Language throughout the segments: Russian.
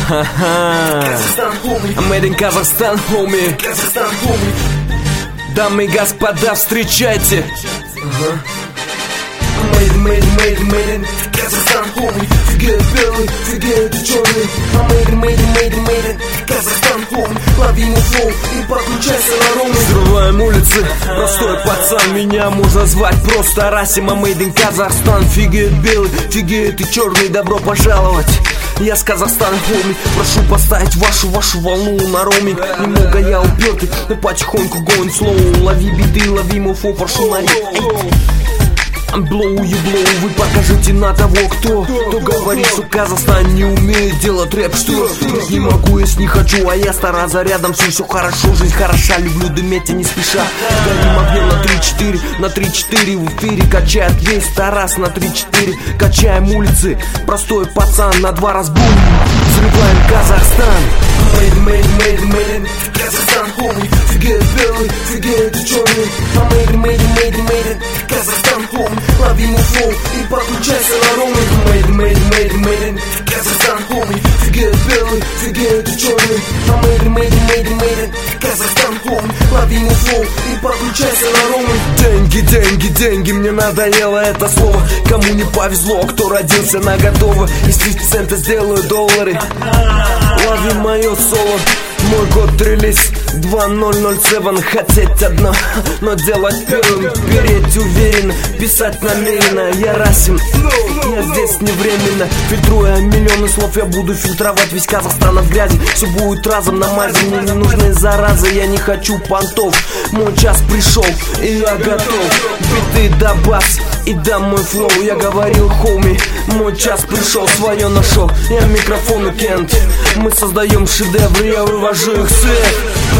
Made in Kazakhstan, homie. Дамы и господа, встречайте. Made in Kazakhstan, homie. Фиге белый, фиге ты черный. Made in Kazakhstan, homie. Лови мой флоу и подключайся на роуминг. Взрываем улицы, простой пацан. Меня можно звать просто Расима. Made in Kazakhstan, фиге белый, фиге ты черный. Добро пожаловать. Я с Казахстана, хоми. Прошу поставить вашу волну на роуминг. Немного я упертый, но потихоньку going slow. Лови биты, лови муфу, прошу на Blow, вы покажите на того, кто говорит, что Казахстан не умеет делать рэп. Что? Не могу, если не хочу, а я стараться рядом. Все хорошо, жизнь хороша, люблю дымить и не спеша. Горим огнем на 3-4 в эфире качает весь Тарас на 3-4. Качаем улицы, простой пацан на 2 раз бум. Взрываем Казахстан. Made in Kazakhstan, homie. Фиге белый, фиге ты черный. Made in Kazakhstan, homie. Лови мой флоу и подключайся на роуминг. Made in Kazakhstan, homie. Фиге белый, фиге ты черный. Made in Kazakhstan, homie. Лови мой флоу и подключайся на роуминг. Деньги, мне надоело это слово. Кому не повезло, кто родился на готово. Если центы сделаю доллары. Лови мое соло. Мой год релиз 2007. Хотеть одно, но делать первым. Переть уверенно, писать намеренно. Я Расим, я здесь не временно. Фильтруя миллионы слов, я буду фильтровать весь Казахстан в грязи. Все будет разом на мазе, мне не нужны заразы. Я не хочу понтов, мой час пришел, и я готов. Биты да бас, и да мой флоу. Я говорил, хоми, мой час пришел, свое нашел. Я микрофон и Кент, мы создаем шедевры, я вывожу их в свет.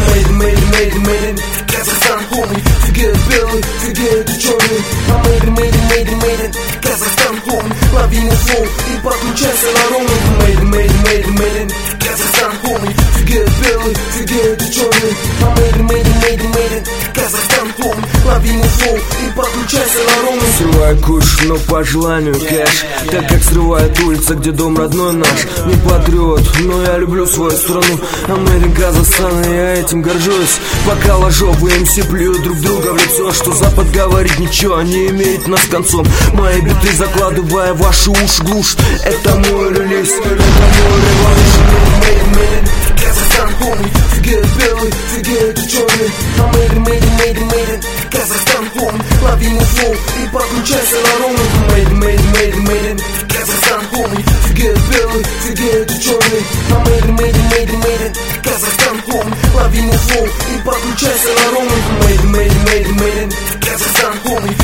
Made in Kazakhstan, homie. Фиге белый, фиге ты черный. Made in Kazakhstan, homie. Лови мой флоу и подключайся на роуминг. Made in Kazakhstan, homie. Фиге белый, фиге ты черный. Made in Kazakhstan, homie. Лови мой флоу и подключайся на роуминг. Срываю куш, но по желанию кэш. Так как срывает улица, где дом родной наш. Не патриот, но я люблю свою страну. Made in Казахстан, и я этим горжусь. Пока ложовые МС плюют друг друга в лицо, что Запад говорит ничего, не имеет нас концом. Мои биты закладывая в ваши уши глушь. Это мой релиз, это мой реванш. Made in Kazakhstan, homie. Фиге белый, фиге ты черный. Made in Kazakhstan, homie. Лови мой флоу и подключайся на роуминг. Made in Kazakhstan, homie. Фиге белый, фиге ты черный. Made in Kazakhstan, homie. Лови мой флоу и подключайся на роуминг. Made in Kazakhstan, homie.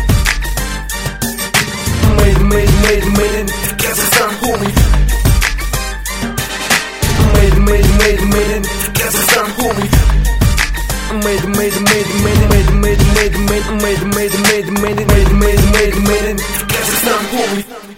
Made in Kazakhstan, homie. Made in Kazakhstan, homie. Made in Kazakhstan, homie.